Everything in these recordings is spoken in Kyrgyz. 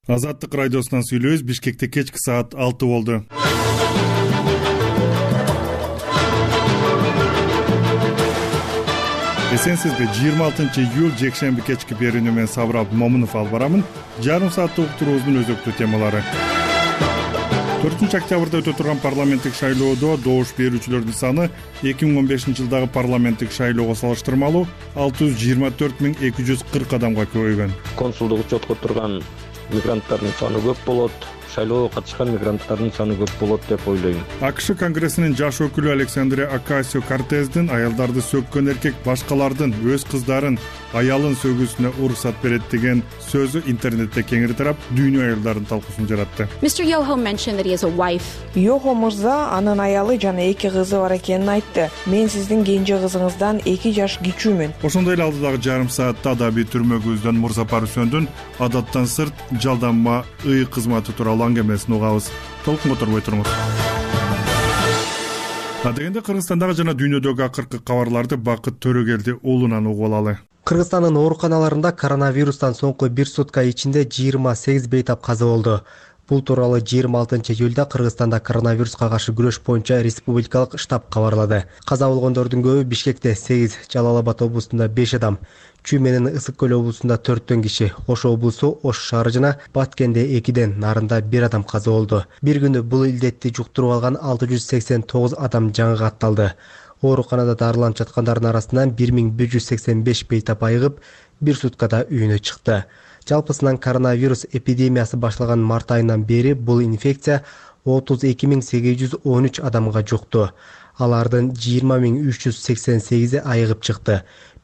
Азаттык радиосунан сүйлөбүз. Бишкекте кечки саат 6 болду. Эсенсизби? 26-июль жекшемби кечки берүүнү мен Сабыр Момунов алып барамын. Жарым сааттык уктуруубуздун өзөктүү темалары. 4-октябрда өтө турган парламенттик шайлоодо добуш берүүчүлөрдүн саны 2015-жылдагы парламенттик шайлоого салыштырмалуу 624.240 адамга көбөйгөн. Консулдук учетко турган мигранттардын саны көп болот, шайлоого катышкан мигранттардын саны көп болот деп ойлойм. АКШ Конгрессинин жаш өкүлү Александрия Ocasio-Cortez'дин аялдарды сөккөн эркек башкалардын өз кыздарын, аялын сөгүүсүнө уруксат берет деген сөзү интернетте кеңири тарап, дүйнө аялдарын талкуусын жаратты. Mr. Yoho mentioned that he has a wife. Yoho мырза анын аялы жана 2 кызы бар экенин айтты. Мен сиздин кенже кызыңыздан 2 жаш кичүүмүн. Ошондой эле алдыдагы жарым саатта адабий түрмөгүбүздөн Мурза Парусөндүн адаттан сырт жалданма ый кызматы тууралуу аңгемесин угабыз. Толкунго турбой туруңуз. Адегенде Кыргызстандагы жана дүйнөдөгү акыркы кабарларды Бакыт Төрөгелди уулунан угуп алалы. Кыргызстандын ооруканаларында коронавирустан соңку 1 сутка ичинде 28 бейтап каза болду. Бул тууралуу 26-июлда Кыргызстанда коронавируска каршы күрөш боюнча республикалык штаб кабарлады. Каза болгондордун көбү Бишкекте 8, Жалал-Абад облусунда 5 адам, Чүй менен Ысык көл облусунда 4 киши, Ош облусу, Ош шаары жана Баткенде 2, Нарында 1 адам каза болду. Бир күнү бул илдетти жуктуруп алган 689 адам жаңы катталды. Ооруканада дарыланып жаткандардын арасынан 1185 бейтап айыгып, 1 суткада үйүнө чыкты. Жалпысынан коронавирус эпидемиясы башталган март айынан бери бул инфекция 32.813 адамга жукту. Алардын 20.388 айыгып чыкты.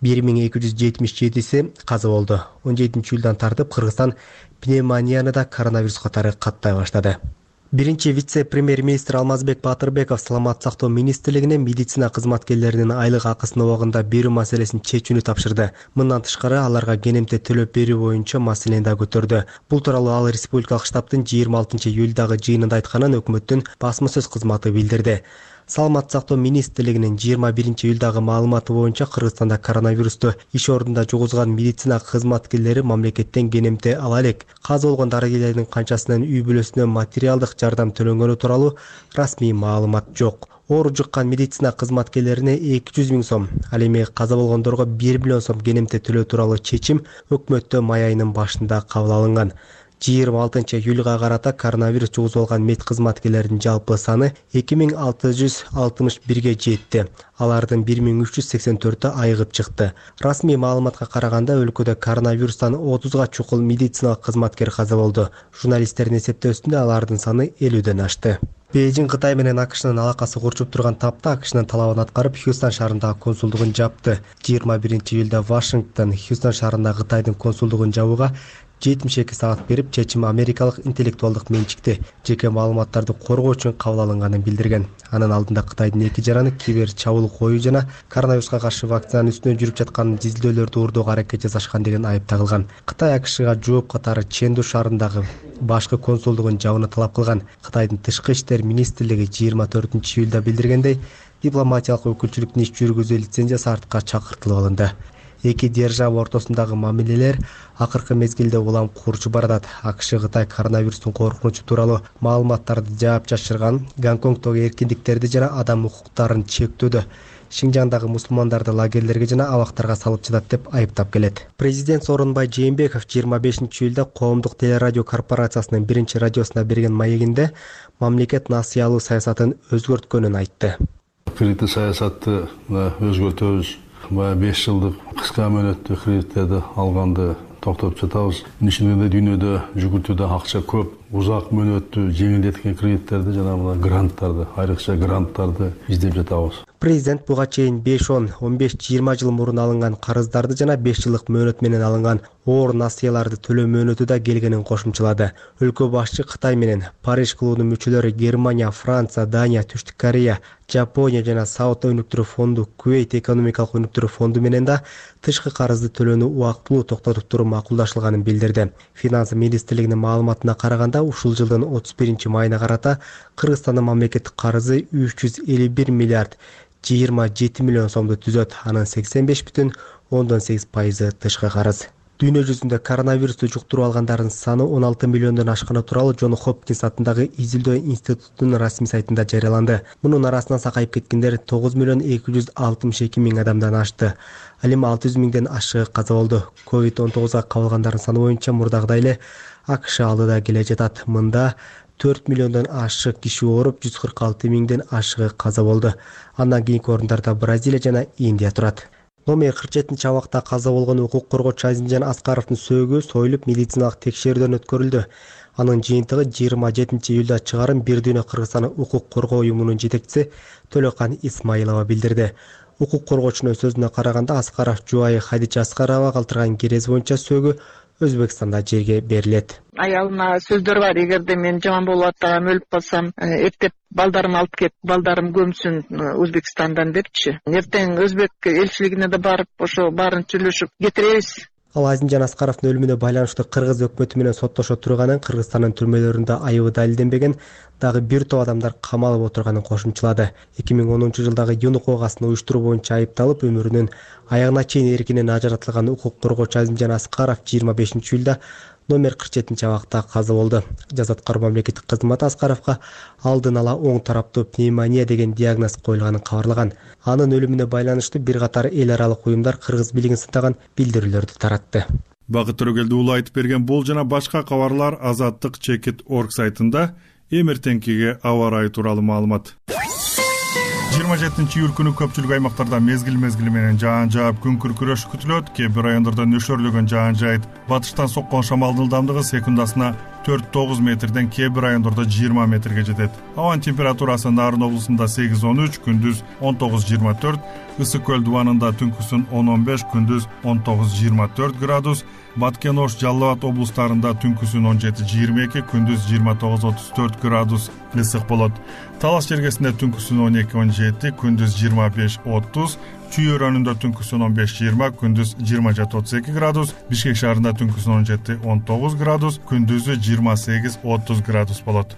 1277 каза болду. 17-июлдан тартып Кыргызстан пневмонияны да коронавирус катары каттай баштады. Биринчи вице-премьер-министр Алмазбек Батырбеков Саламаттык сактоо министрлигине медицина кызматкерлеринин айлык акысын убагында берүү маселесин чечүүнү тапшырды. Мындан тышкары аларга кенемте төлөп берүү боюнча маселени да көтөрдү. Бул тууралуу ал республикалык штабтын 26-июлдагы жыйынында айтканын өкмөттүн басма сөз кызматы билдирди. Саламаттык сактоо министрлигинин 21-июлдагы маалыматы боюнча Кыргызстанда коронавирусту иш ордунда жугузган медицина кызматкерлери мамлекеттен кенемте ала элек. Каза болгон дарыгерлердин канчасынын үй бүлөсүнө материалдык жардам төлөнгөнү тууралуу расмий маалымат жок. Оору жуккан медицина кызматкерлерине 200 000 сом, ал эми каза болгондорго 1 миллион сом кенемте төлөө тууралуу чечим өкмөттө май айынын башында кабыл алынган. 26-июлга карата коронавирус жугузуп алган мед кызматкерлеринин жалпы саны 2661ге жетти. Алардын 1384-ü айыгып чыкты. Расмий маалыматка караганда өлкөдө коронавирустан 30га чукул медициналык кызматкер каза болду. Журналисттердин эсептөөсүндө алардын саны 50ден ашты. Бейжиң Кытай менен АКШнын алакасы курчуп турган тапта АКШнын талабын аткарып Хьюстон шаарындагы консулдугун жапты. 21-июлда Вашингтон Хьюстон шаарындагы Кытайдын консулдугун жабууга 72 саат берип, чечим америкалык интеллектуалдык менчикти жеке маалыматтарды коргоо үчүн кабыл алынганын билдирген. Анын алдында Кытайдын 2 жараны кибер чабуул коюу жана коронавируска каршы вакцинанын үстүнөн жүрүп жаткан изилдөөлөрдү уурдоого аракет жасашкан деген айып тагылган. Кытай АКШга жооп катары Ченду шаарындагы башкы консулдугун жабууну талап кылган. Кытайдын тышкы иштер министрлиги 24-июлда билдиргендей, дипломатиялык өкүлчүлүктүн иш жүргүзүү лицензиясы артка чакыртылып алынды. Эки держава ортосундагы мамилелер акыркы мезгилде улам курчуп баратат. АКШ Кытай коронавирустун коркунучу тууралуу маалыматтарды жаап жашырган, Гонконгдогу эркиндиктерди жана адам укуктарын чектөөдө, Шинжаңдагы мусулмандарды лагерлерге жана абактарга салып жатат деп айыптап келет. Президент Сооронбай Жээнбеков 25-июлда Коомдук телерадио корпорациясынын 1-радиосуна берген маегинде мамлекет насыялуу саясатын өзгөрткөнүн айтты. Кредиттик саясатты өзгөртөбүз. 5 жылдык кыска мөөнөттүү кредиттерди алганды токтоп жатабыз. Ишинде дүйнөдө жүгүртүүдө акча көп, узак мөөнөттүү жеңилдеткен кредиттерди жана гранттарды, айрыкча гранттарды издеп жатабыз. Президент буга чейин 5-10, 15-20 жыл мурун алынган карыздарды жана 5 жылдык мөөнөт менен алынган оор насыяларды төлөө мөөнөтү да келгенин кошумчалады. Өлкө башчы Кытай менен Париж клубунун мүчөлөрү Германия, Франция, Дания, Түштүк Корея, Жапония жана Сауд өнүктүрүү фонду, Кувейт экономикалык өнүктүрүү фонду менен да тышкы карызды төлөөнү убактылуу токтотуп туруу макулдашылганын билдирди. Финансы министрлигинин маалыматына караганда ушул жылдын 31-майына карата Кыргызстандын мамлекеттик карызы 351 миллиард 27 миллион сомду түзөт. Анын 85,8% тышкы карыз. Дүйнө жүзүндө коронавирусту жуктуруп алгандардын саны 16 миллиондон ашканы тууралуу Джон Хопкинс атындагы изилдөө институтунун расмий сайтында жарыяланды. Мунун арасынан сакайып кеткендер 9,262 миң адамдан ашты. Ал эми 600 миңден ашыгы каза болду. COVID-19 кабылгандардын саны боюнча мурдагыдай эле АКШ алдыда келе жатат. Мында 4 миллиондон ашык киши ооруп, 146 миңден ашыгы каза болду. Андан кийинки орундарда Бразилия жана Индия турат. Номер 47-абакта каза болгон укук коргоочу Азимжан Аскаровдун сөөгү союлуп медициналык текшерүүдөн өткөрүлдү. Анын жыйынтыгы 27 июлда чыгарын Бир дүйнө Кыргызстан укук коргоо уюмунун жетекчиси Төлөкан Исмаилова билдирди. Укук коргоочунун сөзүнө караганда Аскаров жубайы Хадича Аскарова калтырган керез боюнча сөөгү Өзбекстанда жерге берилет. Аялына сөздөр бар, эгерде мен жаман болуп аттагам, өлүп калсам, эптеп балдарым алып кеп, балдарым көмсүн Өзбекстандан депчи. Эртең Өзбек элчилигине да барып, ошо баарын сүйлөшүп кетиребиз. Ал Азимжан Аскаровдун өлүмүнө байланыштуу Кыргыз өкмөтү менен соттошо турганын, Кыргызстандын түрмөлөрүндө айыбы далилденбеген дагы бир топ адамдар камалып отурганын кошумчалады. 2010 жылдагы Юн окугасын уюштуруу боюнча айыпталып, өмүрүнүн аягына чейин эркинен ажыратылган укук коргоочу Азимжан Аскаров 25 июлда номер 47-абакта каза болду. Жаза аткаруу мамлекеттик кызматы Аскаровго алдын ала оң тараптуу пневмония деген диагноз коюлганын кабарлаган. Анын өлүмүнө байланыштуу бир катар эл аралык уюмдар Кыргыз бийлигин сындаган билдирүүлөрдү таратты. Багыт Төрөгелди уулу айтып берген бул жана башка кабарлар Азаттык.org сайтында. Эмертеңкиге аба ырайы тууралуу маалымат. 27 июль күнү көпчүлүк аймактарда мезгил менен жаан жаап күн күркүрөш күтүлөт. Кээ бир райондордо нөшөрлөгөн жаан жайыт. Батыштан соккон шамалдын ылдамдыгы секундасына 4-9 метрден, кээ бир райондордо 20 метрге жетет. Абанын температурасы Нарын облусунда 8-13, күндүз 19-24, Ысык көл дубанында түнкүсүн 10-15, күндүз 19-24 градус, Баткен Ош Жалал Абад облустарында түнкүсүн 17-22, күндүз 29-34 градус ысык болот. Талас жергесинде түнкүсүн 12-17, күндүз 25-30, Чүй өрөөнүндө түнкүсүн 15-20, күндүз 27-32 градус, Бишкек шаарында түнкүсүн 17-19 градус, күндүзү 28-30 градус болот.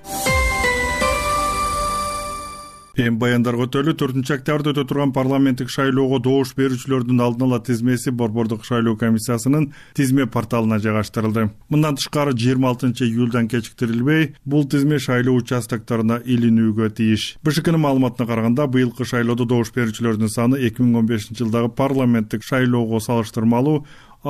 Эми баяндарга өтөлү. 4-октябрда өтө турган парламенттик шайлоого добуш берүүчүлөрдүн алдын ала тизмеси Борбордук шайлоо комиссиясынын тизме порталына жайгаштырылды. Мындан тышкары 26 июлдан кечиктирилбей, бул тизме шайлоо участокторуна илинүүгө тийиш. БШКнын маалыматына караганда, быйылкы шайлоодо добуш берүүчүлөрдүн саны 2015 жылдагы парламенттик шайлоого салыштырмалуу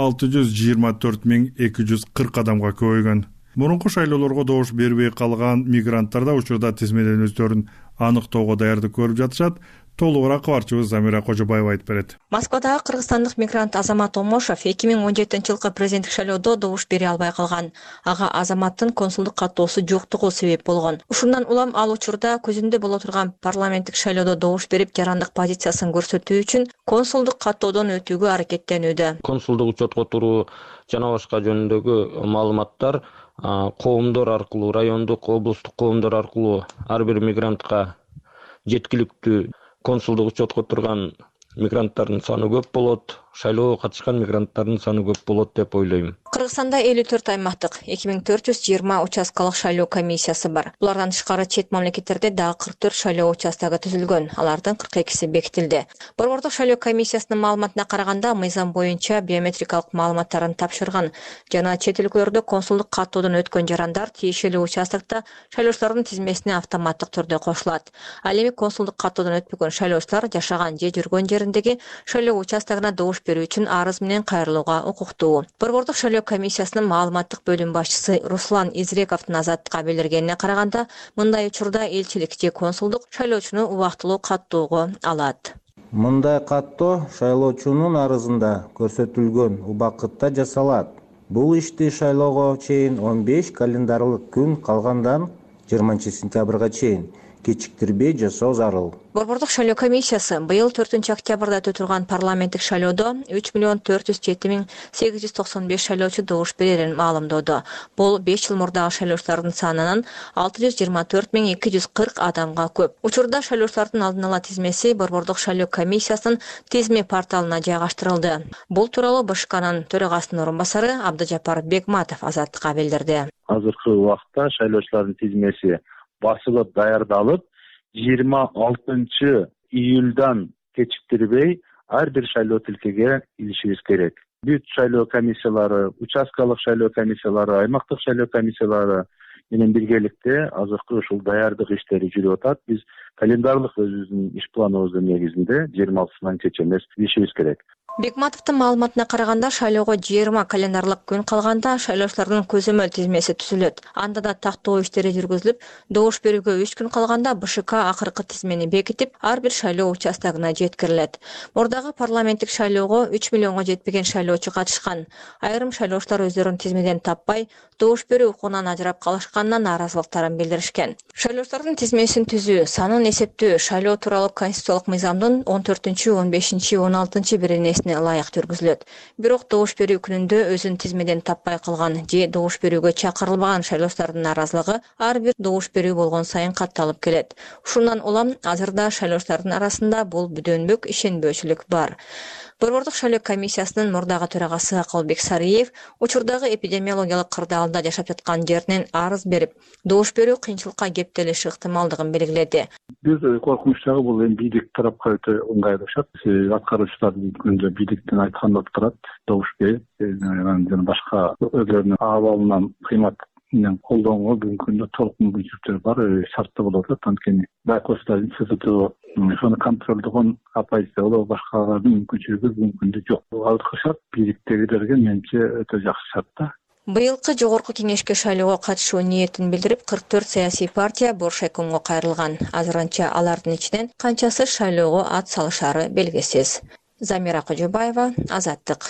624 240 адамга көбөйгөн. Мурунку шайлоолорго добуш бербей калган мигранттар да учурда тизмеден өздөрүн аныктоого даярдык көрүп жатышат. Толугураак кабарчыбыз Замира Кожобаева айтып берет. Москвадагы кыргызстандык мигрант Азамат Омошов 2017 жылкы президенттик шайлоодо добуш бере албай калган. Ага азаматтын консулдук каттоосу жоктугу себеп болгон. Ушундан улам ал учурда көзүндө боло турган парламенттик шайлоодо добуш берип, жарандык позициясын көрсөтүү үчүн консулдук каттоодон өтүүгө аракеттенүүдө. Консулдук учетко туруу жана башка жөнүндөгү маалыматтар коомдор аркылуу, райондук, облустук коомдор аркылуу ар бир мигрантка жеткиликтүү консулдук учетко турган мигранттардын саны көп болот, шайлоого катышкан мигранттардын саны көп болот деп ойлойм. Кыргызстанда 54 аймактык 2420 участкалык шайлоо комиссиясы бар. Булардан тышкары чет мамлекеттерде дагы 44 шайлоо участогу түзүлгөн. Алардын 42си бекитилди. Борбордук шайлоо комиссиясынын маалыматына караганда, мыйзам боюнча биометрикалык маалыматтарын тапшырган жана чет өлкөлөрдө консулдук каттоодон өткөн жарандар тиешелүү участокто шайлоочулардын тизмесине автоматтык түрдө кошулат. Ал эми консулдук каттоодон өтпөгөн шайлоочулар жашаган же жүргөн жериндеги шайлоо участогуна добуш берүү үчүн арыз менен кайрылууга укуктуу. Борбордук шайлоо комиссиясынын маалыматтык бөлүм башчысы Руслан Изрековдун Азаттыкка билдиргенине караганда, мындай учурда элчилик же консулдук шайлоочуну убактылуу каттоого алат. Мындай каттоо шайлоочунун арызында көрсөтүлгөн убакытта жасалат. Бул ишти шайлоого чейин 15 календарлык күн калгандан 20 сентябрга чейин кечиктирбей жасоо зарыл. Борбордук шайлоо комиссиясы быйыл 4-октябрда өтө турган парламенттик шайлоодо 3,407,895 шайлоочу добуш берерин маалымдоодо. Бул 5 жыл мурдагы шайлоочулардын санынан 624,240 адамга көп. Учурда шайлоочулардын алдын ала тизмеси Борбордук шайлоо комиссиясынын тизме порталына жайгаштырылды. Бул тууралуу БШКнын төрагасынын орун басары Абдыжапар Бегматов Азаттыкка билдирди. Азыркы убакта шайлоочулардын тизмеси басылып даярдалып, 26 июлдан кечиктирбей ар бир шайлоо тилкеге илишибиз керек. бүт шайлоо комиссиялары, участкалык шайлоо комиссиялары, аймактык шайлоо комиссиялары менен биргеликте азыркы ушул даярдык иштери жүрүп атат. Биз календарлык өзүбүздүн иш планыбыздын негизинде 26-сынан кече эмес ишибиз керек. Бекматовдун маалыматына караганда шайлоого 20 календарлык күн калганда шайлоочулардын көзөмөл тизмеси түзүлөт. Анда да тактоо иштери жүргүзүлүп, добуш берүүгө 3 күн калганда БШК акыркы тизмени бекитип, ар бир шайлоо участогуна жеткирилет. Мурдагы парламенттик шайлоого 3 миллионго жетпеген шайлоочу катышкан. Айрым шайлоочулар өздөрүн тизмеден таппай, добуш берүү укугунан ажырап калышканына нааразылыктарын билдиришкен. Шайлоочулардын тизмесин түзүү, санын эсептөө шайлоо тууралуу конституциялык мыйзамдын 14-15-16 беренесине ылайык жүргүзүлөт. Бирок добуш берүү күнүндө өзүн тизмеден таппай калган же добуш берүүгө чакырылбаган шайлоочулардын нааразылыгы ар бир добуш берүү болгон сайын катталып келет. Ушундан улам азырда шайлоочулардын арасында бул бүдөнбөк ишенбөөчүлүк бар. Борбордук шайлоо комиссиясынын мурдагы төрагасы Акылбек Сариев учурдагы эпидемиологиялык кырдаалда жашап жаткан жеринен арыз берип, добуш берүү кыйынчылыкка кептелиши ыктымалдыгын белгиледи. Бир коркунуч дагы бул эми бийлик тарапка өтө ыңгайлашат. Аткаруучулардын күндө бийликтен айтканда турат, добуш берип, жана башка өздөрүнүн абалынан кыймат менен колдонууга бүгүнкү күндө толук мүмкүнчүлүктөр бар, шарттуу болуп атат. Анткени Байкостар институту ошону контролдогон оппозиция болобу башкалардын мүмкүнчүлүгү бүгүнкү күндө жок. Азыркы шарт бийликтегилерге менимче өтө жакшы шарт да. Быйылкы жогорку кеңешке шайлоого катышуу ниетин билдирип, 44 саясий партия Боршайкомго кайрылган. Азырынча алардын ичинен канчасы шайлоого ат салышары белгисиз. Замира Кожобаева, Азаттык.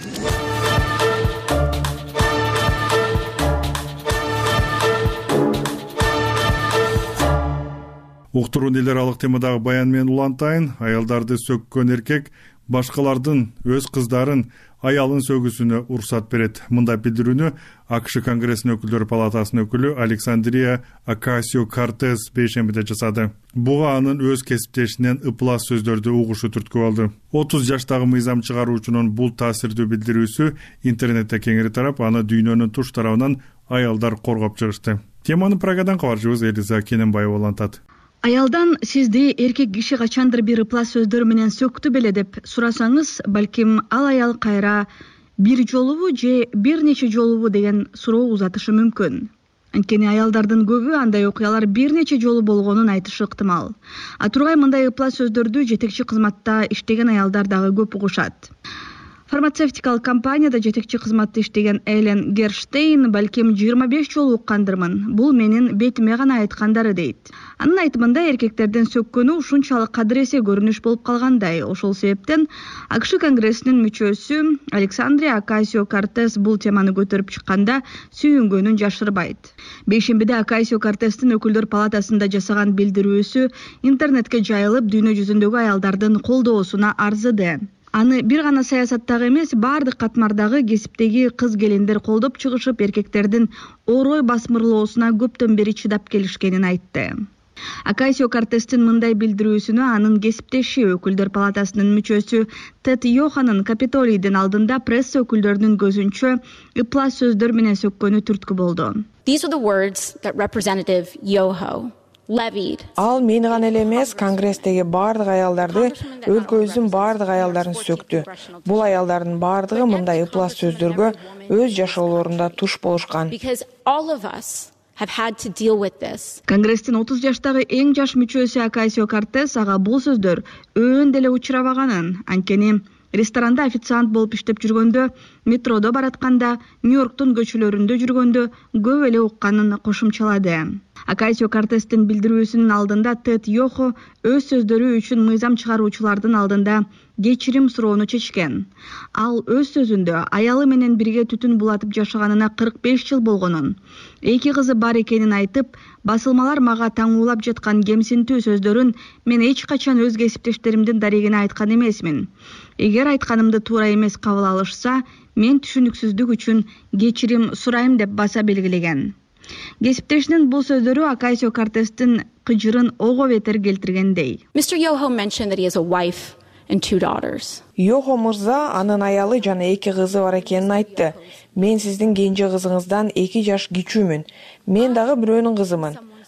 Уктуруун эл аралык темадагы баян менен улантайын. Аялдарды сөккөн эркек башкалардын өз кыздарын, аялын сөгүүсүнө уруксат берет. Мындай билдирүүнү АКШ Конгрессинин өкүлдөр палатасынын өкүлү Александрия Окасио-Кортес бейшембиде жасады. Буга анын өз кесиптешинен ыплас сөздөрдү угушу түрткү алды. 30 жаштагы мыйзам чыгаруучунун бул таасирдүү билдирүүсү интернетте кеңири тарап, аны дүйнөнүн туш тарабынан аялдар коргоп чыгышты. Теманы Прагадан кабарчыбыз Элиза Кененбаева улантат. Аялдан сизди эркек киши качандыр бир ыплас сөздөр менен сөктү беле деп сурасаңыз, балким ал аял кайра бир жолубу же бир нече жолубу деген суроо узатышы мүмкүн. Анткени аялдардын көбү андай окуялар бир нече жолу болгонун айтышы ыктымал. Тургай мындай ыплас сөздөрдү жетекчи кызматта иштеген аялдар дагы көп угушат. Фармацевтикалык компанияда жетекчи кызматта иштеген Элен Герштейн балким 25 жолу уккандырмын. Бул менин бетиме гана айткандары дейт. Анын айтымында эркектердин сөккөнү ушунчалык кадыресе көрүнүш болуп калгандай. Ошол себептен АКШ Конгрессинин мүчөсү Александрия Окасио-Кортес бул теманы көтөрүп чыкканда сүйүнгөнүн жашырбайт. Бейшембиде Окасио-Кортестин өкүлдөр палатасында жасаган билдирүүсү интернетке жайылып, дүйнө жүзүндөгү аялдардын колдоосуна арзыды. Аны бир гана саясаттагы эмес, бардык катмардагы кесиптеги кыз-келиндер колдоп чыгышып, эркектердин орой басмырлоосуна көптөн бери чыдап келишкенин айтты. Окасио-Кортестин мындай билдирүүсүнө анын кесиптеши өкүлдөр палатасынын мүчөсү Тед Йоханын Капитолийдин алдында пресса өкүлдөрүнүн көзүнчө ыплас сөздөр менен сөккөнү түрткү болду. These are the words that Representative Yoho levied. Ал мени гана эле эмес, Конгресстеги бардык аялдарды, өлкөбүздүн бардык аялдарын сөктү. Бул аялдардын бардыгы мындай ыплас сөздөргө өз жашоолорунда туш болушкан. Because all of us have had to deal with this. Конгресстин 30 жаштагы эң жаш мүчөсү Окасио-Кортес ага бул сөздөр өөн деле учурабаганын, анткени ресторанда официант болуп иштеп жүргөндө, метродо баратканда, Нью-Йорктун көчөлөрүндө жүргөндө көп эле укканын кошумчалады. Окасио-Кортестин билдирүүсүнүн алдында Тед Йохо өз сөздөрү үчүн мыйзам чыгаруучулардын алдында кечирим суроону чечкен. Ал өз сөзүндө аялы менен бирге түтүн булатып жашаганына 45 жыл болгонун, 2 кызы бар экенин айтып, басылмалар мага таңуулап жаткан кемсинтүү сөздөрүн мен эч качан өз кесиптештеримдин дарегине айткан эмесмин. Эгер айтканымды туура эмес кабыл алышса, мен түшүнүксүздүк үчүн кечирим сурайм деп баса белгилеген. Кесиптешинин бул сөздөрү Окасио-Кортестин кыжырын ого бетер келтиргендей. Mr. Yoho mentioned that he has a wife and 2 daughters. Йохо мырза анын аялы жана 2 кызы бар экенин айтты. Мен сиздин кенже кызыңыздан 2 жаш кичүүмүн. Мен дагы бирөөнүн кызымын.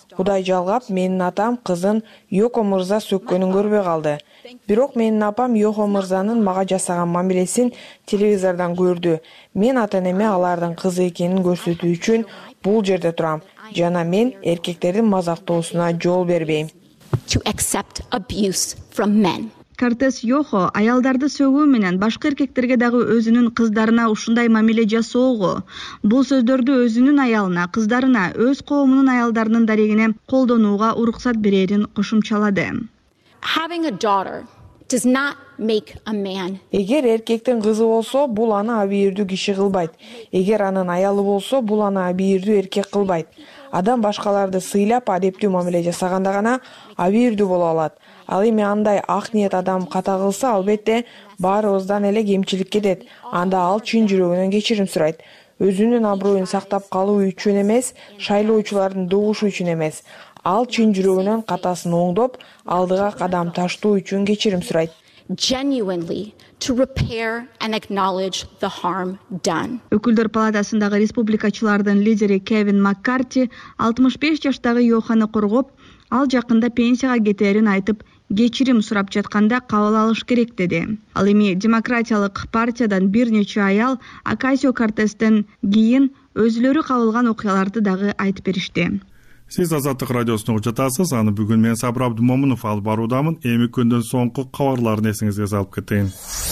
Кудай жалгап, менин атам кызын Йоко мырза сөккөнүн көрбөй калды. Бирок менин апам Йоко мырзанын мага жасаган мамилесин телевизордон көрдү. Мен ата-энеме алардын кызы экенин көрсөтүү үчүн бул жерде турам. Жана мен эркектердин мазактоосуна жол бербейм. To accept abuse from men. Кортес Йохо аялдарды сөгүү менен башка эркектерге дагы өзүнүн кыздарына ушундай мамиле жасоого, бул сөздөрдү өзүнүн аялына, кыздарына, өз коомунун аялдарынын дарегине колдонууга уруксат берерин кошумчалады. Having a daughter does not make a man. Эгер эркектин кызы болсо, бул аны абийирдүү киши кылбайт. Эгер анын аялы болсо, бул аны абийирдүү эркек кылбайт. Адам башкаларды сыйлап, адептүү мамиле жасаганда гана абийирдүү боло алат. Ал эми андай ак ниет адам ката кылса, албетте баарыбыздан эле кемчилик кетет. Анда ал чын жүрөгүнөн кечирим сурайт. Өзүнүн аброюн сактап калуу үчүн эмес, шайлоочулардын добушу үчүн эмес. Ал чын жүрөгүнөн катасын оңдоп, алдыга кадам таштоо үчүн кечирим сурайт. Genuinely to repair and acknowledge the harm done. Өкүлдөр палатасындагы республикачылардын лидери Кевин Маккарти 65 жаштагы Йоханы коргоп, ал жакында пенсияга кетерин айтып, кечирим сурап жатканда кабыл алыш керек деди. Ал эми демократиялык партиядан бир нече аял Акасио Кортестен кийин өзүлөрү кабылган окуяларды дагы айтып беришти. Сиз Азаттык радиосуна жатасыз. Аны бүгүн мен Сабыр Абдумомунов алып баруудамын. Эми күндөн соңку кабарларын эсиңизге салып кетейин.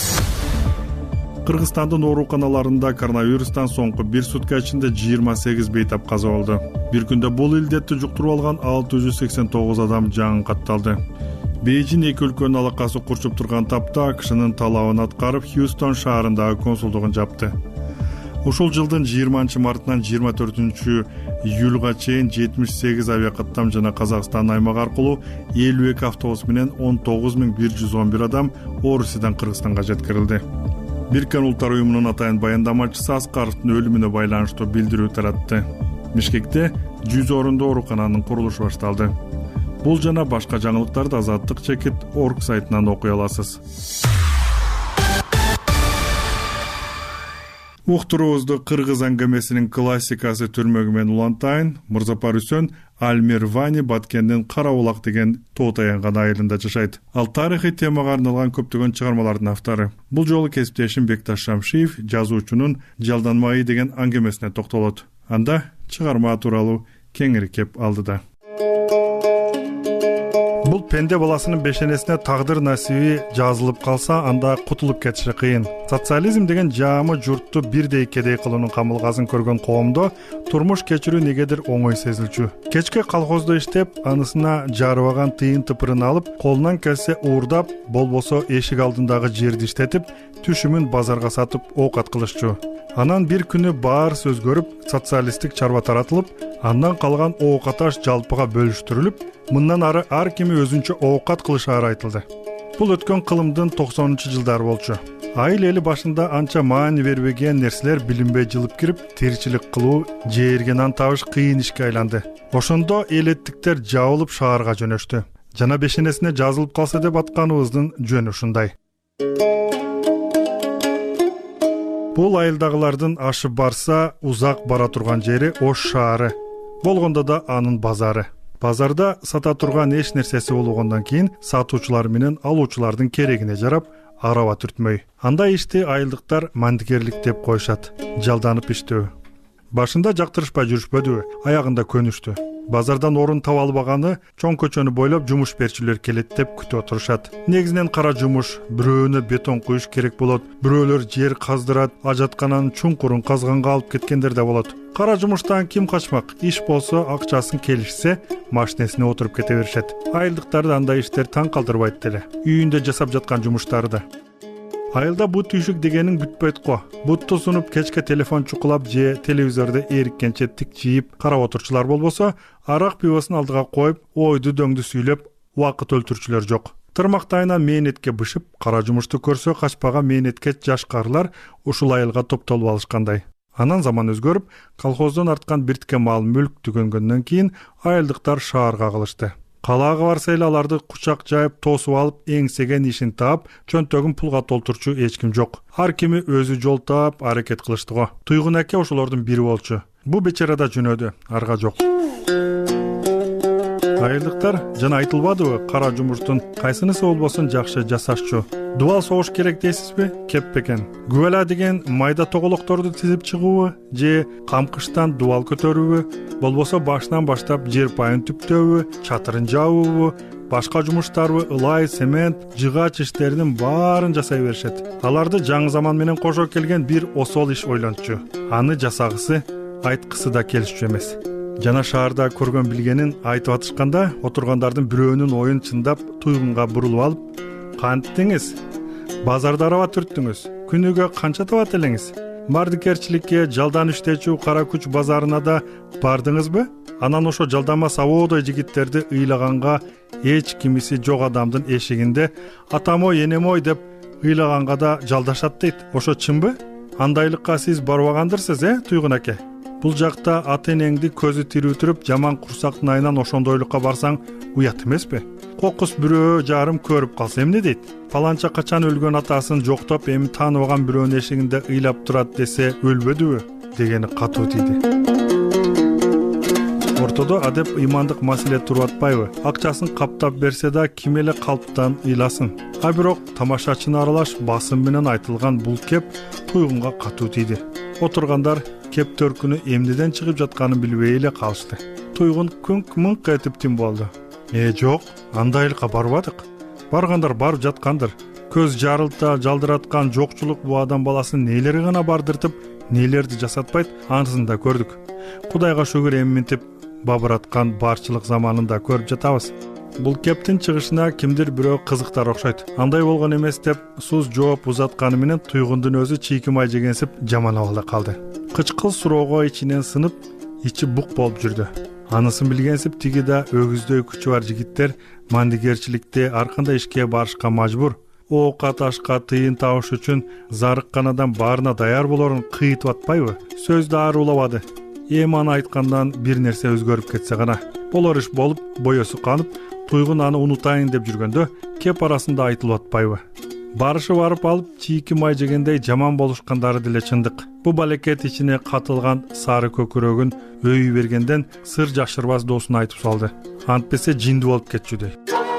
Кыргызстандын ооруканаларында коронавирустан соңку бир сутка ичинде 28 бейтап каза болду. Бир күндө бул илдетти жуктуруп алган 689 адам жаңы катталды. Бейжин эки өлкөнүн алакасы курчуп турган тапта АКШнын талабын аткарып Хьюстон шаарындагы консулдугун жапты. Ушул жылдын 20 мартынан 24 июлга чейин 78 авиакаттам жана Казакстан аймагы аркылуу 52 автобус менен 19111 адам Орусиядан Кыргызстанга жеткирилди. Бириккен Улуттар уюмунун атайын баяндамачысы Аскаровдун өлүмүнө байланыштуу билдирүү таратты. Бишкекте 100 орундуу оорукананын курулушу башталды. Бул жана башка жаңылыктарды Азаттык.org сайтынан окуй аласыз. Уктуруубузду кыргыз аңгемесинин классикасы түрмөгү менен улантайын. Мырзапар Үсөн Альмир Вани Баткендин Кара Улак деген тоо таянган айылында жашайт. Ал тарыхый темага арналган көптөгөн чыгармалардын автору. Бул жолу кесиптешим Бекташ Шамшиев жазуучунун Жалданмайы деген аңгемесине токтолот. Анда чыгарма тууралуу кеңири кеп алдыда. Бул пенде баласынын бешенесине тагдыр насиби жазылып калса, анда кутулуп кетиши кыйын. Социализм деген жаамы журтту бирдей кедей кылуунун камылгасын көргөн коомдо турмуш кечирүү негедир оңой сезилчү. Кечке колхоздо иштеп, анысына жарыбаган тыйын тыпырын алып, колунан келсе уурдап, болбосо эшик алдындагы жерди иштетип, түшүмүн базарга сатып оокат кылышчу. Анан бир күнү баар сөз көрүп, социалисттик чарба таратылып, андан калган оокаташ жалпыга бөлүштүрүлүп, мындан ары ар кими өзүнчө оокат кылышары айтылды. Бул өткөн кылымдын 90-жылдары болчу. Айыл эли башында анча маани бербеген нерселер билинбей жылып кирип, тиричилик кылуу, жээрге нан табыш кыйын ишке айланды. Ошондо элеттиктер жабылып шаарга жөнөштү. Жана бешенесине жазылып калса деп атканыбыздын жөнү ушундай. Бул айылдагылардын ашып барса, узак бара турган жери Ош шаары. Болгондо да анын базары. Базарда сата турган эч нерсеси болгондон кийин сатуучулар менен алуучулардын керегине жарап, араба түртмөй. Анда ишти айылдыктар мандикерлик деп коюшат. Жалданып иштөө. Башында жактырышпай жүрүшпөдү, аягында көнүштү. Базардан орун таба албаганы чоң көчөнү бойлоп жумуш берчилер келет деп күтүп отурушат. Негизинен кара жумуш, бирөөнө бетон куюш керек болот, бирөөлөр жер каздырат, ажаткананын чуңкурун казганга алып кеткендер да болот. Кара жумуштан ким качмак? Иш болсо, акчасын келишсе, машинесине отуруп кете беришет. Айылдыктарды андай иштер таң калтырбайт деле. Үйүндө жасап жаткан жумуштары да. Айылда бут түйшүк дегенин бүтпөйт го. Бутту сунуп кечке телефон чукулап же телевизордо эриккенче тик жийип карап отурчулар болбосо, арак пивосын алдыга коюп, ойду дөңдү сүйлөп, убакыт өлтүрчүлөр жок. Тырмактайынан мээнетке бышып, кара жумушту көрсө качпаган мээнетке жаш карылар ушул айылга топтолуп алышкандай. Анан заман өзгөрүп, колхоздон арткан биртке мал мүлк түгөнгөндөн кийин айылдыктар шаарга калышты. Калаага барса эле аларды кучак жайып, тосуп алып, эңсеген ишин таап, чөнтөгүн пулга толтурчу эч ким жок. Ар кими өзү жол таап, аракет кылышты го. Туйгун аке ошолордун бири болчу. Бу бечара да жөнөдү, арга жок. айылдыктар жана айтылбадыбы кара жумуштун кайсынысы болбосун жакшы жасашчу. Дубал согуш керек дейсизби? Кеп бекен. Күбала деген майда тоголокторду тизип чыгуубу же камкыштан дубал көтөрүүбү, болбосо башынан баштап жер пайын түптөбү, чатырын жабуубу, башка жумуштарбы, ылай, цемент, жыгач иштеринин баарын жасай беришет. Аларды жаңы заман менен кошо келген бир осол иш ойлончу. Аны жасагысы, айткысы да келишчү эмес. Жана шаарда көргөн билгенин айтып атышканда, отургандардын бирөөнүн оюн чындап туйгунга бурулуп алып, кантиңиз? Базарда араба түрттүңүз. Күнүгө канча табат элеңиз? Мардикерчиликке жалдан иштечү кара күч базарына да бардыңызбы? Анан ошо жалдама сабоодой жигиттерди ыйлаганга эч кимиси жок адамдын эшигинде атамой, энемой деп ыйлаганга да жалдашат дейт. Ошо чынбы? Андайлыкка сиз барбагандырсыз, Туйгун аке? Бул жакта ата-энеңди көзү тирүү туруп, жаман курсактын айынан ошондойлукка барсаң уят эмеспи? Кокус бирөө жарым көрүп калса эмне дейт? Паланча качан өлгөн атасын жоктоп, эми тааныбаган бирөөнүн эшигинде ыйлап турат десе өлбөдүбү? Дегени катуу тийди. Ортодо адеп ыймандык маселе туруп атпайбы? Акчасын каптап берсе да ким эле калптан ыйласын. А бирок тамашачыны аралаш басым менен айтылган бул кеп Туйгунга катуу тийди. Отургандар кеп төркүнү эмнеден чыгып жатканын билбей эле калышты. Туйгун күнк-мыңк этип тим болду. Жок, андайлыкка барбадык. Баргандар барып жаткандыр. Көз жарылта жалдыраткан жокчулук бу адам баласын нелери гана бардыртып, нелерди жасатпайт, анысын да көрдүк. Кудайга шүгүр эмминтип бабыраткан барчылык заманында көрүп жатабыз. Бул кептин чыгышына кимдир бирөө кызыктар окшойт. Андай болгон эмес деп суз жооп узатканы менен Туйгундун өзү чийки май жегенсип жаман абалда калды. Кычкыл суроого ичинен сынып, ичи бук болуп жүрдү. Анысын билгенсип тиги да өгүздөй күчү бар жигиттер мандигерчиликте ар кандай ишке барышка мажбур. Оокат ашка тыйын табыш үчүн зарыккан адам баарына даяр болорун кыйтып атпайбы? Сөз да аарулабады. Эми аны айткандан бир нерсе өзгөрүп кетсе гана. Болор иш болуп, боесу канып, Туйгун аны унутайын деп жүргөндө кеп арасында айтылып атпайбы? Барышы барып алып, чийки май жегендей жаман болушкандары деле чындык. Бу балекет ичине катылган сары көкүрөгүн өйү бергенден сыр жашырбас доосуна айтып салды. Антпесе жинди болуп кетчүдей.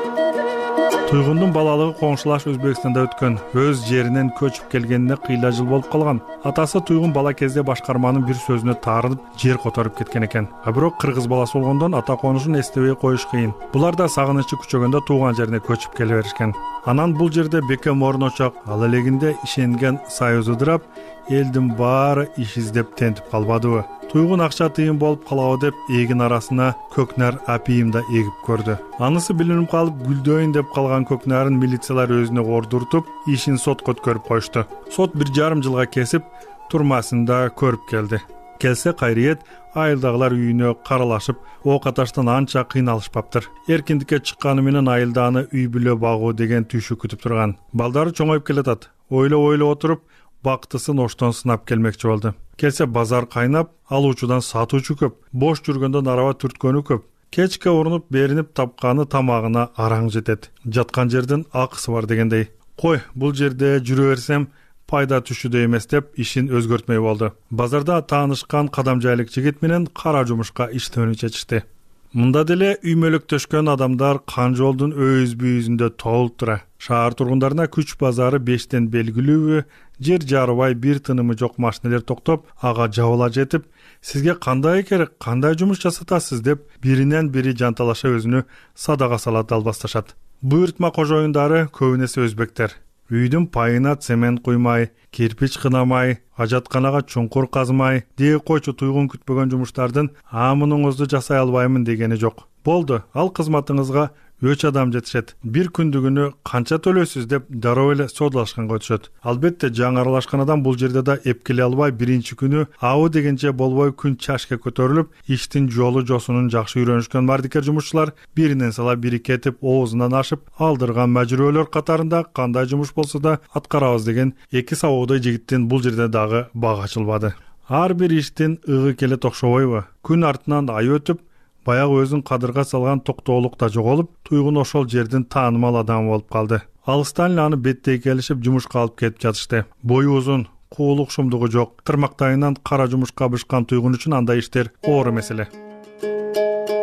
Туйгундун балалыгы коңшулаш Өзбекстанда өткөн, өз жеринен көчүп келгенине кыйла жыл болуп калган. Атасы Туйгун бала кезде башкарманын бир сөзүнө таарынып, жер которуп кеткен экен. А бирок кыргыз баласы болгондон ата конушун эстебей коюш кыйын. Булар да сагынычы күчөгөндө тууган жерине көчүп келе беришкен. Анан бул жерде бекем орун очок, ал элегинде ишенген союз ыдырап, элдин баары иш издеп тентип калбадыбы? Туйгун акча тыйын болуп калабы деп эгин арасына көкнар апийым да эгип көрдү. Анысы билинип калып гүлдөйүн деп калган көкнарын милициялар өзүнө ордуртуп, ишин сотко өткөрүп коюшту. Сот 1,5 жылга кесип, турмасын да көрүп келди. Келсе кайриет, айылдагылар үйүнө каралашып, оокаташтан анча кыйналышпаптыр. Эркиндикке чыкканы менен айылда аны үй бүлө багуу деген түйшүк күтүп турган. Балдары чоңоюп келатат. Ойлоп отуруп, бактысын оштон сынап келмекчи болду. Келсе базар кайнап, алуучудан сатуучу көп, бош жүргөндөн араба түрткөнү көп. Кечке урунуп беринип тапканы тамагына араң жетет. Жаткан жердин акысы бар дегендей. Кой, бул жерде жүрө берсем пайда түшүдө эмес деп ишин өзгөртмөй болду. Базарда таанышкан кадамжайлык жигит менен кара жумушка иштөөнү чечишти. Мында деле үймөлөктөшкөн адамдар кан жолдун өз-бүйүзүндө толуп тура. Шаар тургундарына күч базары 5тен белгилүүбү, жер жарыбай бир тынымы жок машинелер токтоп, ага жабыла жетип, сизге кандай керек, кандай жумуш жасатасыз деп биринен бири жанталаша өзүнү садага салат албасташат. Буйртма кожоюндары көбүнесе өзбектер. Үйдүн пайына цемент куймай, кирпич кынамай, ажатканага чуңкур казмай, дей койчу Туйгун күтпөгөн жумуштардын мунуңузду жасай албаймын дегени жок. Болду, ал кызматыңызга 3 адам жетишет. Бир күндүгүнү канча төлөйсүз деп дароо эле содалашканга өтүшөт. Албетте жаңы аралашкан адам бул жерде да эпкеле албай, биринчи күнү абы дегенче болбой күн чашка көтөрүлүп, иштин жолу жосунун жакшы үйрөнүшкөн мардикер жумушчулар биринен сала бири кетип, оозунан ашып, алдырган мажбүрөөлөр катарында кандай жумуш болсо да аткарабыз деген эки сабоодой жигиттин бул жерде дагы бага ачылбады. Ар бир иштин ыгы келе токшобойбу? Күн артынан ай өтүп, баягы өзүн кадырга салган токтоолук да жоголуп, Туйгун ошол жердин таанымал адамы болуп калды. Алыстан эле аны беттей келишип жумушка алып кетип жатышты. Бою узун, куулук шумдугу жок. Тырмактайынан кара жумушка бышкан Туйгун үчүн андай иштер оор маселе.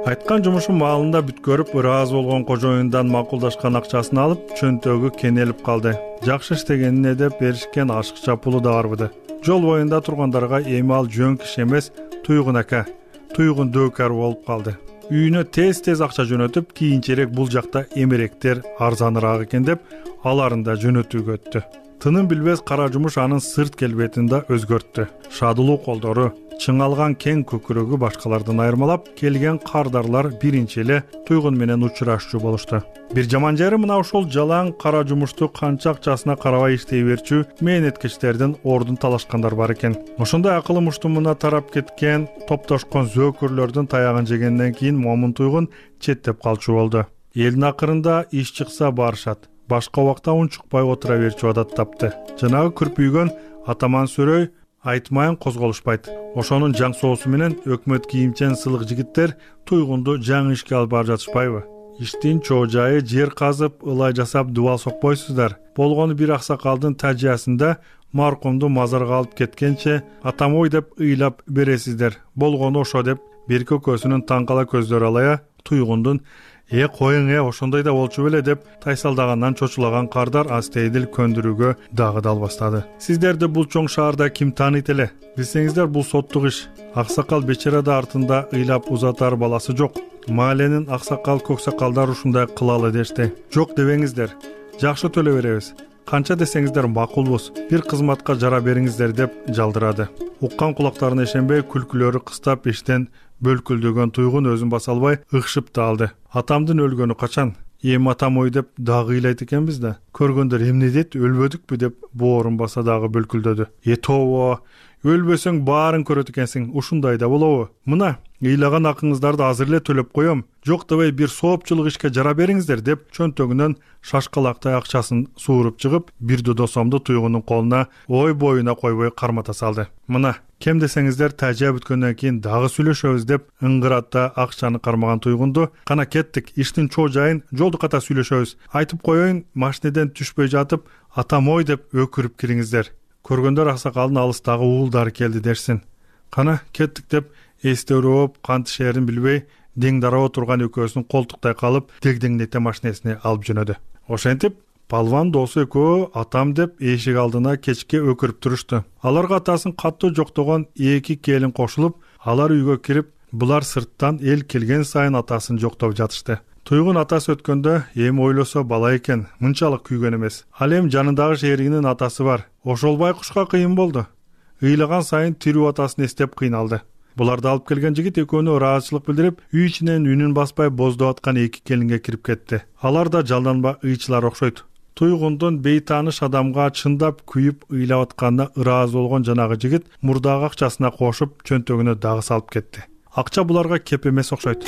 айткан жумушун маалында бүткөрүп ыраазы болгон кожоюндан макулдашкан акчасын алып чөнтөгү кенелип калды. Жакшы иштегенине деп беришкен ашыкча пулу да барбыды. Жол боюнда тургандарга эми ал жөн киши эмес, туйгун ака, туйгун дөкөр болуп калды. Үйүнө тез акча жөнөтүп, кийинчерээк бул жакта эмеректер арзаныраак экен деп аларын да жөнөтүүгө өттү. Тынын билбес кара жумуш анын сырт келбетин да өзгөрттү. Шадылуу колдору, чыңалган кең көкүрөгү башкалардан айырмалап, келген кардарлар биринчи эле туйгун менен учурашчу болушту. Бир жаман жери мына ушул жалаң кара жумушту канча акчасына карабай иштей берчү мээнеткичтердин ордун талашкандар бар экен. Ошондой акылы муштумуна тарап кеткен, топтошкон зөөкүрлөрдүн таягын жегенден кийин момун туйгун четтеп калчу болду. Элдин акырында иш чыкса барышат. Башка убакта унчукпай отура берчү адат тапты. Жанагы күрпүйгөн атаман Сөрөй айтмайын козголушпайт. Ошонун жаң соосу менен өкмөт кийимчен сылык жигиттер туйгунду жаңы ишке алып бара жатышпайбы? Иштин чоо жайы жер казып, ылай жасап дубал сокпойсуздар. Болгону бир аксакалдын тажиясында маркумду мазарга алып кеткенче атам ой деп ыйлап бересиздер. Болгону ошо деп бир көкөсүнүн таңкала көздөрү алая туйгундун коюң ошондой да болчу беле деп тайсалдагандан чочулаган кардар астейдил көндүрүүгө дагы дал баштады. Сиздерди бул чоң шаарда ким тааныйт эле? Билсеңиздер, бул соттук иш. Аксакал бечара да артында ыйлап узатар баласы жок. Мааленин аксакал көксакалдар ушундай кылалы дешти. Жок дебеңиздер. Жакшы төлө беребиз. Канча десеңиздер макулбуз. Бир кызматка жара бериңиздер деп жалдырады. Уккан кулактарына ишенбей күлкүлөрү кыстап иштен бөлкүлдөгөн туйгун өзүн баса албай ыкшып да алды. Атамдын өлгөнү качан? Эми атам ой деп дагы ыйлайт экенбиз да. Көргөндөр эмне дейт, өлбөдүкпү деп боорун баса дагы бөлкүлдөдү. Тобо, өлбөсөң баарын көрөт экенсиң, ушундай да болобу? Мына ыйлаган акыңыздарды азыр эле төлөп коем. Жок дебей бир соопчулук ишке жара бериңиздер деп чөнтөгүнөн шашкалактай акчасын сууруп чыгып, бир додо сомду туйгунун колуна ой боюна койбой кармата салды. Мына кем десеңиздер, тажия бүткөндөн кийин дагы сүйлөшөбүз деп ыңгыратта акчаны кармаган туйгунду кана кеттик, иштин чоо жайын жолду ката сүйлөшөбүз. Айтып коеюн, машинеден түшпөй жатып, атам ой деп өкүрүп кириңиздер. Көргөндөр аксакалдын алыстагы уулдары келди дерсин. Кана кеттик деп эстөрөөп, кантышерин билбей дең дароо турган экөөсүн колтуктай калып, дегдеңдете машинесине алып жөнөдү. Ошентип палван досу экөө атам деп эшик алдына кечке өкүрүп турушту. Аларга атасын каттуу жоктогон эки келин кошулуп, алар үйгө кирип, булар сырттан эл келген сайын атасын жоктоп жатышты. Туйгун атасы өткөндө эми ойлосо бала экен, мынчалык күйгөн эмес. Ал эми жанындагы шеригинин атасы бар. Ошол байкушка кыйын болду. Ыйлаган сайын тирүү атасын эстеп кыйналды. Буларды алып келген жигит экөөнү ыраазычылык билдирип, үй ичинен үнүн баспай боздоп аткан эки келинге кирип кетти. Алар да жалданба ыйчылар окшойт. Туйгундун бейтааныш адамга чындап күйүп ыйлап атканына ыраазы болгон жанагы жигит мурдагы акчасына кошуп чөнтөгүнө дагы салып кетти. Акча буларга кеп эмес окшойт.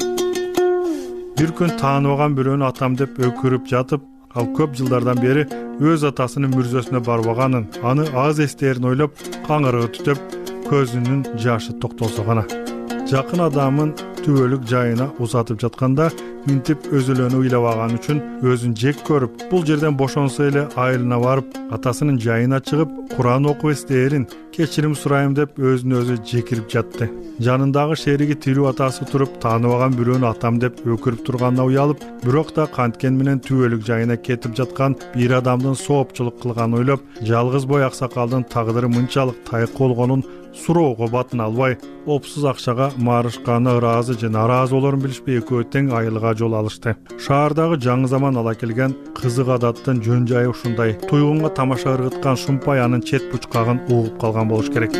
Бир күн тааныбаган бирөөнү атам деп өкүрүп жатып, ал көп жылдардан бери өз атасынын мүрзөсүнө барбаганын, аны аз эстерин ойлоп, каңырыгы түтөп, көзүнүн жашы токтосо гана. Жакын адамын түбөлүк жайына узатып жатканда минтип өзүлөнү ыйлабаган үчүн өзүн жек көрүп, бул жерден бошонсо эле айылына барып, атасынын жайына чыгып, Куран окуп эстерин, кечирим сурайм деп өзүн өзү жекирип жатты. Жанындагы шериги тирүү атасы туруп, тааныбаган бирөөнү атам деп өкүрүп турганына уялып, бирок да канткен менен түбөлүк жайына кетип жаткан бир адамдын соопчулук кылганын ойлоп, жалгыз бой аксакалдын тагдыры мынчалык тайык болгонун суроого батын албай, опсуз акчага марышканы ыраазы же нараазы болорун билишпей экөө тең айылга жол алышты. Шаардагы жаңы заман ала келген кызык адаттын жөн жайы ушундай. Туйгунга тамаша ыргыткан Шумпай анын чет бучкагын угуп калган болуш керек.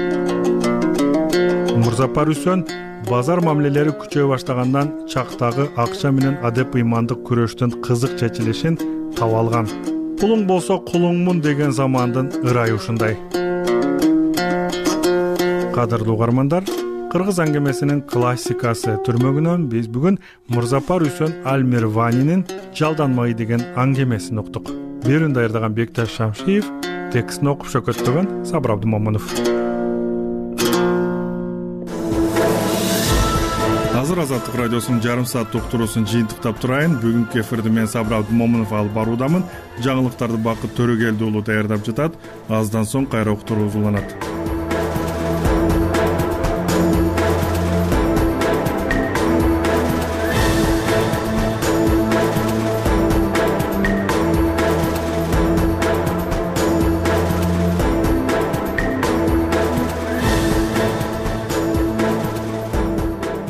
Мурзапар Үсөн базар мамилелери күчөй баштагандан чактагы акча менен адеп ыймандык күрөштүн кызык чечилишин таба алган. Пулуң болсо кулуңмун деген замандын ырайы ушундай. Кадырлуу угармандар, кыргыз аңгемесинин классикасы түрмөгүнөн биз бүгүн Мурзапар Үсөн Алмирванинин Жалданмай деген аңгемесин уктук. Берүүнү даярдаган Бекташ Шамшиев, текстин окуп шөкөттөгөн Сабыр Абдымомунов. Азыр Азаттык радиосунун жарым саат уктуруусун жыйынтыктап турайын. Бүгүнкү эфирди мен Сабыр Абдымомунов алып баруудамын. Жаңылыктарды Бакыт Төрөгелди уулу даярдап жатат. Аздан соң кайра уктуруу уланат.